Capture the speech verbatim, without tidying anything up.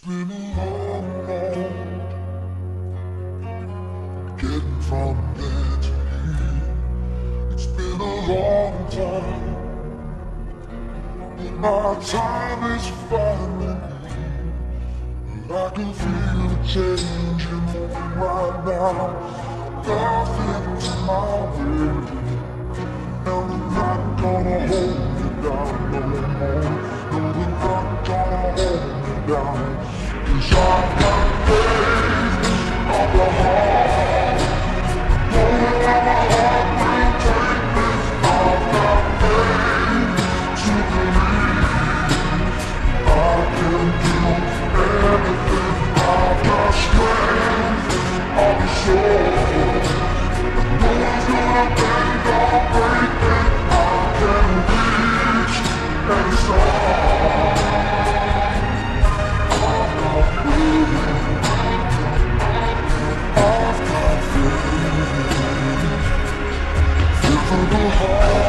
been a long road getting from there to here. It's been a long time, but my time is finally here. I can feel the change moving right now. Nothing's my way, and I'm not gonna hold me down no more. No, we're not gonna hold me down. Cause I've got faith on the heart. Knowing where my heart will take me. I've got faith to believe I can do anything. I've got strength on the soul. No one's gonna bend or break me. I can reach any star. I've got faith. I've got faith. Feel the heart.